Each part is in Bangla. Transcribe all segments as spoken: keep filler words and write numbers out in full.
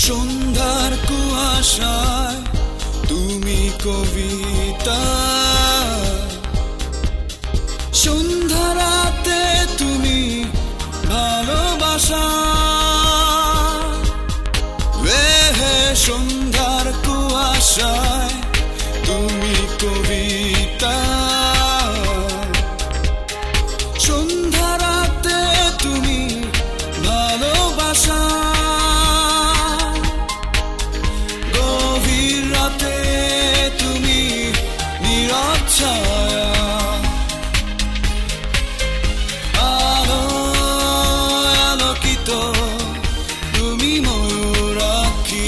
সন্ধ্যার কুয়াশায় তুমি কবিতা, সন্ধ্যা রাতে তুমি ভালোবাসা। হে সন্ধ্যার কুয়াশায় তুমি কবিতা, সন্ধ্যা রাতে তুমি ভালোবাসা। গভীর রাতে তুমি নীরব ছায়া, আলো আলোকিত তুমি ময়ূরাক্ষী।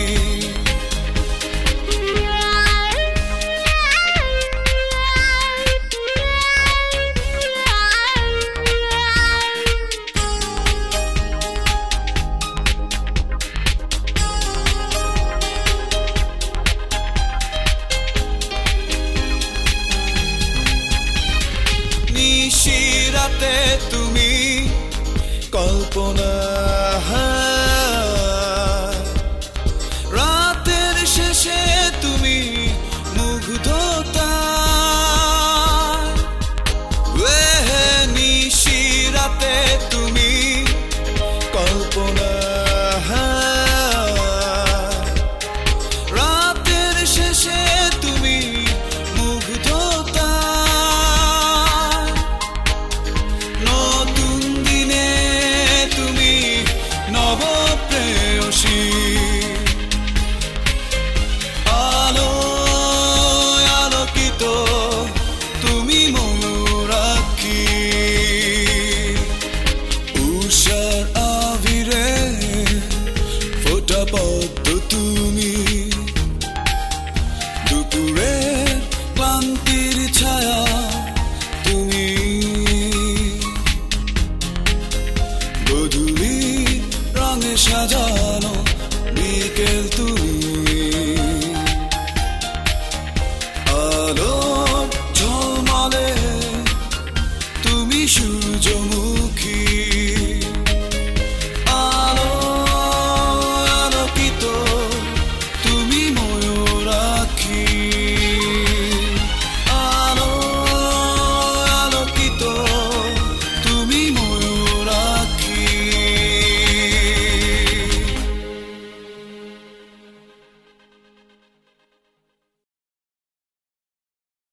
নিশিরাতে তুমি কল্পনা, রাতের শেষে তুমি মুগ্ধতা। নিশিরাতে তুমি কল্পনা, রাতের শেষে তুমি মুগ্ধতা। নতুন দিনে তুমি নবপ্রেয়সী, আলো আলোকিত তুমি ময়ূরাক্ষী। উষার আবিরে ফোটা পদ্ম তুমি, দুপুরের ক্লান্তির ছায়া তুমি, গোধূলি রঙে সাজানো বিকেল তুমি।